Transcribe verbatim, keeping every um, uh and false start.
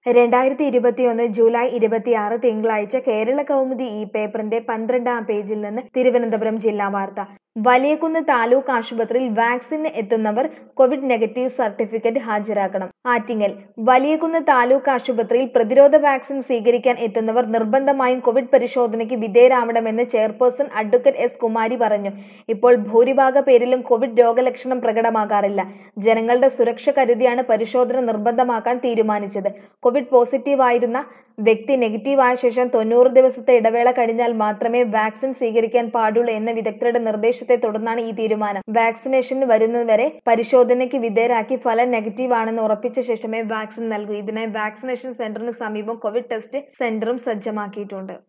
രണ്ടായിരത്തി ഇരുപത്തിയൊന്ന് ജൂലൈ ഇരുപത്തിയാറ് തിങ്കളാഴ്ച കേരള കൗമുദി ഈ പേപ്പറിന്റെ പന്ത്രണ്ടാം പേജിൽ നിന്ന് തിരുവനന്തപുരം ജില്ലാ വാർത്ത. വലിയകുന്ന് താലൂക്ക് ആശുപത്രിയിൽ വാക്സിന് എത്തുന്നവർ കോവിഡ് നെഗറ്റീവ് സർട്ടിഫിക്കറ്റ് ഹാജരാക്കണം. ആറ്റിങ്ങൽ വലിയകുന്ന് താലൂക്ക് ആശുപത്രിയിൽ പ്രതിരോധ വാക്സിൻ സ്വീകരിക്കാൻ എത്തുന്നവർ നിർബന്ധമായും കോവിഡ് പരിശോധനയ്ക്ക് വിധേയരാവണമെന്ന് ചെയർപേഴ്സൺ അഡ്വക്കേറ്റ് എസ് കുമാരി പറഞ്ഞു. ഇപ്പോൾ ഭൂരിഭാഗ പേരിലും കോവിഡ് രോഗലക്ഷണം പ്രകടമാകാറില്ല. ജനങ്ങളുടെ സുരക്ഷ കരുതിയാണ് പരിശോധന നിർബന്ധമാക്കാൻ തീരുമാനിച്ചത്. കോവിഡ് പോസിറ്റീവായിരുന്ന വ്യക്തി നെഗറ്റീവായ ശേഷം തൊണ്ണൂറ് ദിവസത്തെ ഇടവേള കഴിഞ്ഞാൽ മാത്രമേ വാക്സിൻ സ്വീകരിക്കാൻ പാടുള്ളൂ എന്ന വിദഗ്ധരുടെ നിർദ്ദേശത്തെ തുടർന്നാണ് ഈ തീരുമാനം. വാക്സിനേഷന് വരുന്നവരെ പരിശോധനയ്ക്ക് വിധേയരാക്കി ഫലം നെഗറ്റീവ് ആണെന്ന് ഉറപ്പിച്ച ശേഷമേ വാക്സിൻ നൽകൂ. ഇതിനായി വാക്സിനേഷൻ സെന്ററിന് സമീപം കോവിഡ് ടെസ്റ്റ് സെന്ററും സജ്ജമാക്കിയിട്ടുണ്ട്.